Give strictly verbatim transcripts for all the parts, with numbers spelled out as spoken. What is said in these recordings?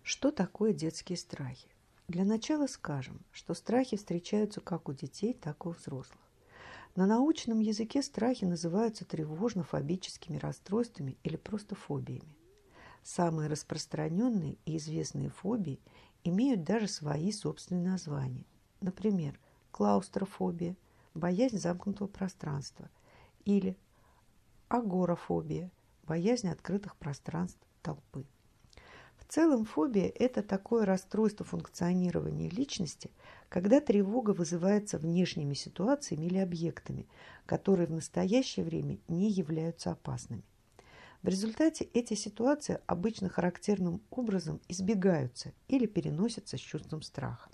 Что такое детские страхи? Для начала скажем, что страхи встречаются как у детей, так и у взрослых. На научном языке страхи называются тревожно-фобическими расстройствами или просто фобиями. Самые распространенные и известные фобии имеют даже свои собственные названия. Например, клаустрофобия – боязнь замкнутого пространства, или агорафобия – боязнь открытых пространств толпы. В целом фобия – это такое расстройство функционирования личности, когда тревога вызывается внешними ситуациями или объектами, которые в настоящее время не являются опасными. В результате эти ситуации обычно характерным образом избегаются или переносятся с чувством страха.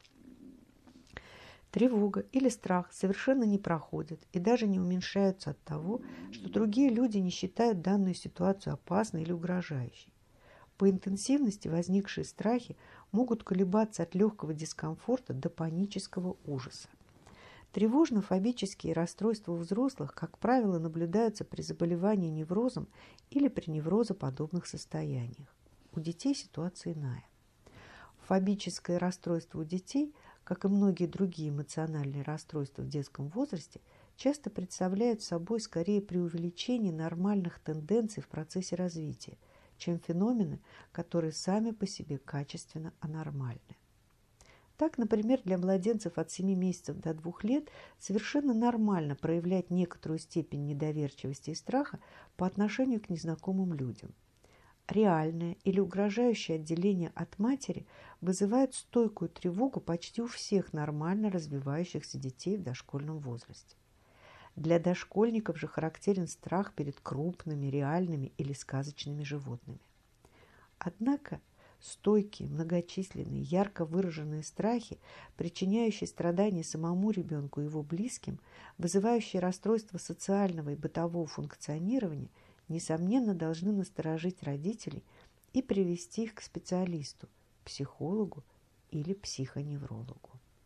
Тревога или страх совершенно не проходят и даже не уменьшаются от того, что другие люди не считают данную ситуацию опасной или угрожающей. По интенсивности возникшие страхи могут колебаться от легкого дискомфорта до панического ужаса. Тревожно-фобические расстройства у взрослых, как правило, наблюдаются при заболевании неврозом или при неврозоподобных состояниях. У детей ситуация иная. Фобическое расстройство у детей, как и многие другие эмоциональные расстройства в детском возрасте, часто представляют собой скорее преувеличение нормальных тенденций в процессе развития, чем феномены, которые сами по себе качественно анормальны. Так, например, для младенцев от семи месяцев до двух лет совершенно нормально проявлять некоторую степень недоверчивости и страха по отношению к незнакомым людям. Реальное или угрожающее отделение от матери вызывает стойкую тревогу почти у всех нормально развивающихся детей в дошкольном возрасте. Для дошкольников же характерен страх перед крупными, реальными или сказочными животными. Однако стойкие, многочисленные, ярко выраженные страхи, причиняющие страдания самому ребенку и его близким, вызывающие расстройство социального и бытового функционирования, несомненно, должны насторожить родителей и привести их к специалисту, психологу или психоневрологу.